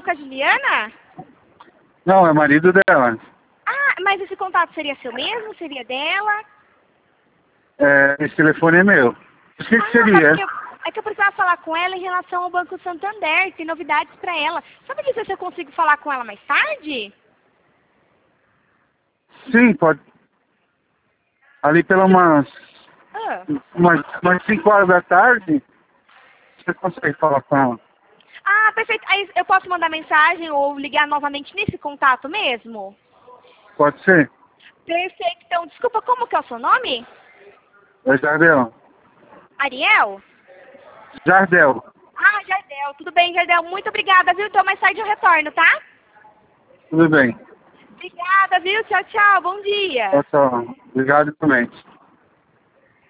com a Juliana? Não, é marido dela. Ah, mas esse contato seria seu mesmo? Seria dela? Esse telefone é meu. O que seria? É que eu precisava falar com ela em relação ao Banco Santander. Tem novidades pra ela. Sabe dizer se eu consigo falar com ela mais tarde? Sim, pode. Ali pela umas 5 horas da tarde, você consegue falar com ela. Ah, perfeito. Aí eu posso mandar mensagem ou ligar novamente nesse contato mesmo? Pode ser? Perfeito. Então, desculpa, como que é o seu nome? É Jardel. Ariel? Jardel. Ah, Jardel. Tudo bem, Jardel. Muito obrigada, viu? Então mais tarde eu retorno, tá? Tudo bem. Obrigada, viu? Tchau, tchau. Bom dia. Tchau, tchau. Obrigado também.